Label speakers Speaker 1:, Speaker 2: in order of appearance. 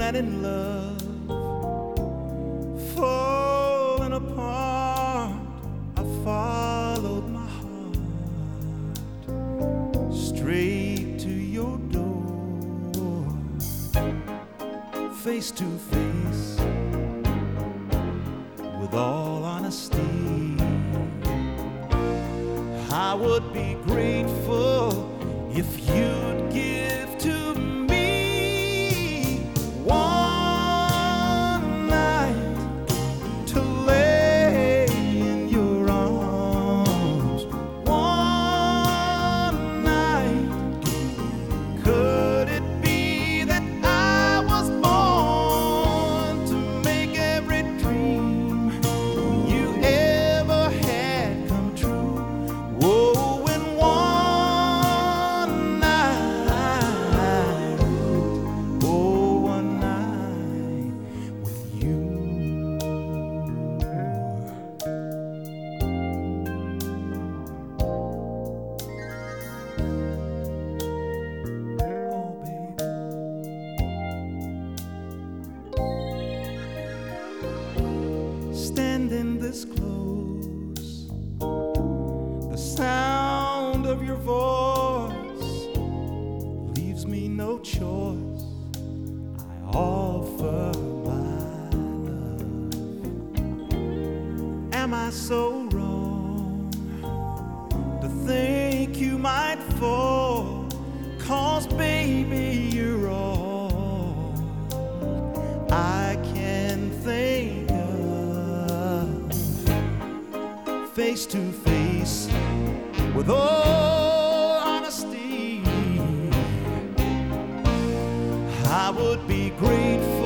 Speaker 1: and in love, falling apart, I followed my heart straight to your door, face to face, with all honesty. I would be grateful if you'd give to me one night to lay in your arms. One night, could it be that I was born to make every dream you ever had come true? Oh, in one night, oh, one night with you. Oh, baby. Standing this close, the sound of your voice leaves me no choice. I offer my love. Am I so wrong to think you might fall? 'Cause baby, you're all I can think of. Face to face, with all honesty, I would be grateful